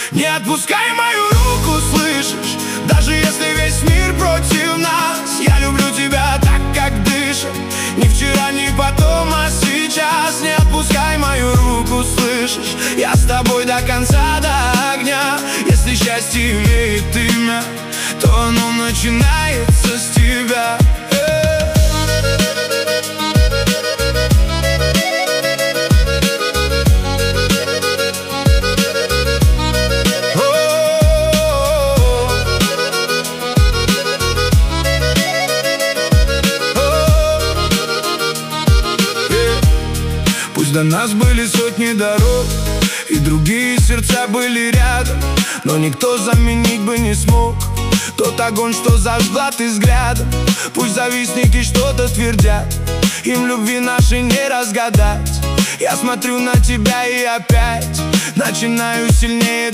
Не отпускай мою руку, слышишь? Даже если весь мир против нас, я люблю тебя так, как дышит. Ни вчера, ни потом, а сейчас. Не отпускай мою руку, слышишь? Я с тобой до конца, до огня. Если счастье имеет имя, то оно начинается с тебя. Пусть до нас были сотни дорог, и другие сердца были рядом, но никто заменить бы не смог тот огонь, что зажгла ты взглядом. Пусть завистники что-то твердят, им любви нашей не разгадать. Я смотрю на тебя и опять начинаю сильнее